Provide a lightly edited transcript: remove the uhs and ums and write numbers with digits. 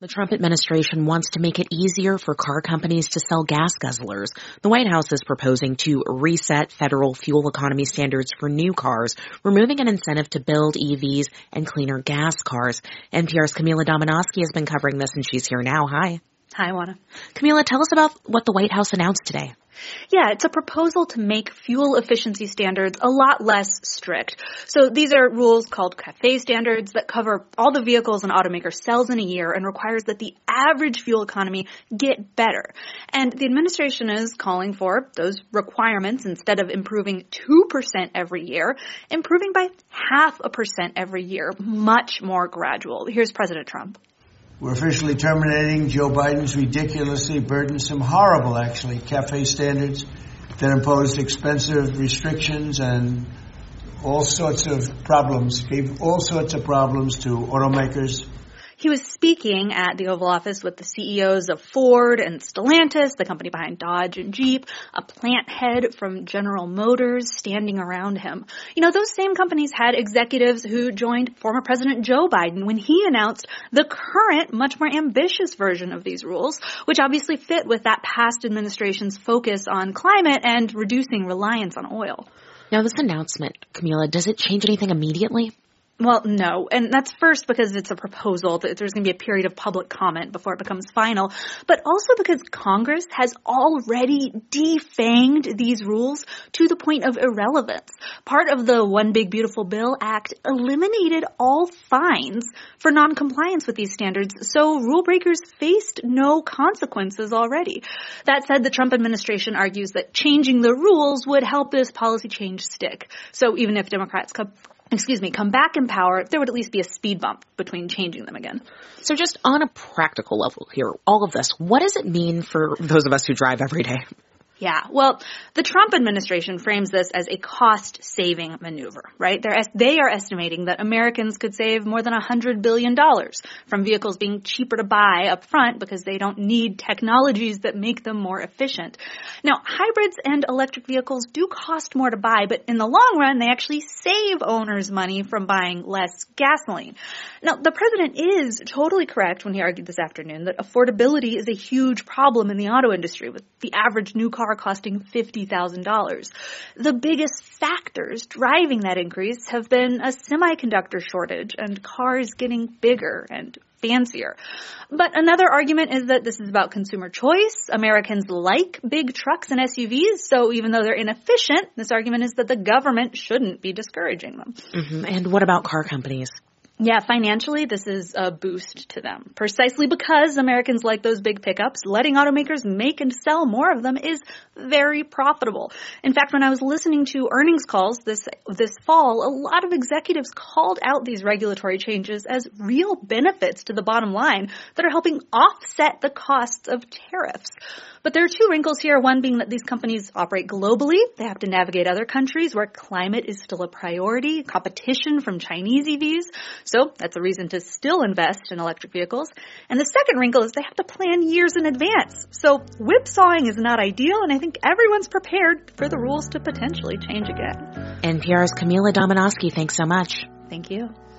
The Trump administration wants to make it easier for car companies to sell gas guzzlers. The White House is proposing to reset federal fuel economy standards for new cars, removing an incentive to build EVs and cleaner gas cars. NPR's Camila Domonoske has been covering this, and she's here now. Hi. Hi, Juana. Camila, tell us about what the White House announced today. Yeah, it's a proposal to make fuel efficiency standards a lot less strict. So these are rules called CAFE standards that cover all the vehicles an automaker sells in a year and requires that the average fuel economy get better. And the administration is calling for those requirements, instead of improving 2% every year, improving by 0.5% every year, much more gradual. Here's President Trump. We're officially terminating Joe Biden's ridiculously burdensome, horrible, actually, CAFE standards that imposed expensive restrictions and all sorts of problems, gave all sorts of problems to automakers. He was speaking at the Oval Office with the CEOs of Ford and Stellantis, the company behind Dodge and Jeep, a plant head from General Motors standing around him. You know, those same companies had executives who joined former President Joe Biden when he announced the current, much more ambitious version of these rules, which obviously fit with that past administration's focus on climate and reducing reliance on oil. Now, this announcement, Camila, does it change anything immediately? Well, no. And that's first because it's a proposal. There's going to be a period of public comment before it becomes final. But also because Congress has already defanged these rules to the point of irrelevance. Part of the One Big Beautiful Bill Act eliminated all fines for noncompliance with these standards, so rule breakers faced no consequences already. That said, the Trump administration argues that changing the rules would help this policy change stick. So even if Democrats come back in power, there would at least be a speed bump between changing them again. So just on a practical level here, all of this, what does it mean for those of us who drive every day? Yeah, well, the Trump administration frames this as a cost-saving maneuver, right? They are estimating that Americans could save more than $100 billion from vehicles being cheaper to buy up front because they don't need technologies that make them more efficient. Now, hybrids and electric vehicles do cost more to buy, but in the long run, they actually save owners money from buying less gasoline. Now, the president is totally correct when he argued this afternoon that affordability is a huge problem in the auto industry, with the average new car costing $50,000. The biggest factors driving that increase have been a semiconductor shortage and cars getting bigger and fancier. But another argument is that this is about consumer choice. Americans like big trucks and SUVs, so even though they're inefficient, this argument is that the government shouldn't be discouraging them. Mm-hmm. And what about car companies? Yeah, financially, this is a boost to them. Precisely because Americans like those big pickups, letting automakers make and sell more of them is very profitable. In fact, when I was listening to earnings calls this fall, a lot of executives called out these regulatory changes as real benefits to the bottom line that are helping offset the costs of tariffs. But there are two wrinkles here, one being that these companies operate globally. They have to navigate other countries where climate is still a priority, competition from Chinese EVs. So that's a reason to still invest in electric vehicles. And the second wrinkle is they have to plan years in advance. So whipsawing is not ideal, and I think everyone's prepared for the rules to potentially change again. NPR's Camila Domonoske, thanks so much. Thank you.